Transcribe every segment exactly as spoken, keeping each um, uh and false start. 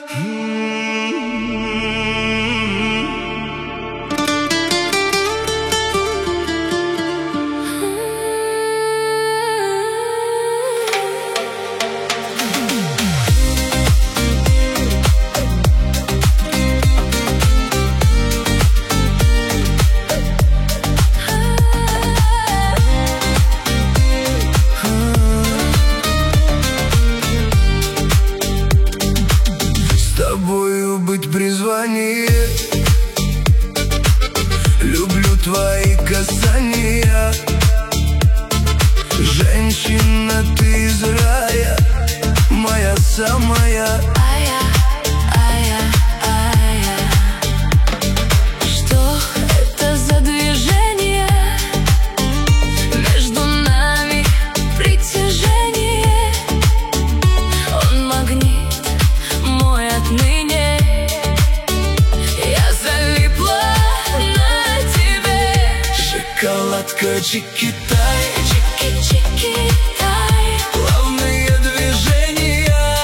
Быть призвание. Люблю твои касания. Женщина, ты из рая, моя самая. Ая, ая, ая. Что это за движение? Между нами притяжение. Он магнит мой отныне. Шоколадка Чикитай, Чики-Чикитай, плавные движения.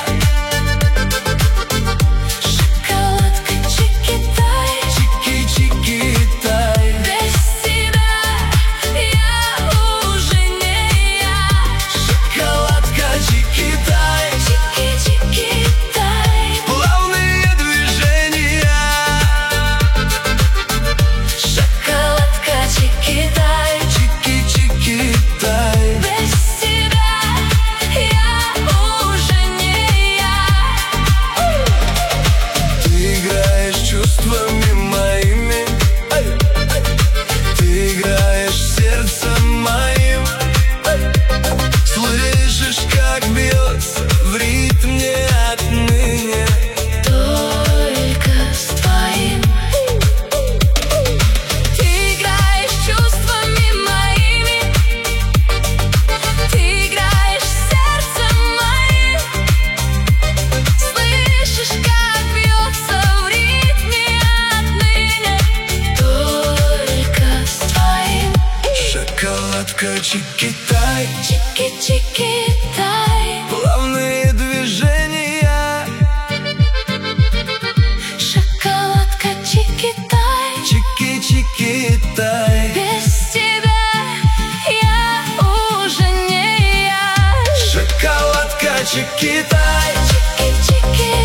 Шоколадка Чикитай, Чики-Чикитай, без тебя я уже не я. Шоколадка Чикитай, Чики-Чикитай, плавные движения. Шоколадка Чикитай, Чики-Чикитай, без тебя я уже не я. ты играешь чувствами моими, ты играешь сердцем моим. Слышишь, как бьется в ритме отныне. Только с твоим. Ты играешь чувствами моими, ты играешь сердцем моим. Слышишь, как бьется в ритме отныне. Только с твоим. Шоколадка Чикитай, Чики-Чикитай, плавные движения. шоколадка Чикитай, Чики-Чикитай, без тебя я уже не я. шоколадка Чикитай, Чики-Чики.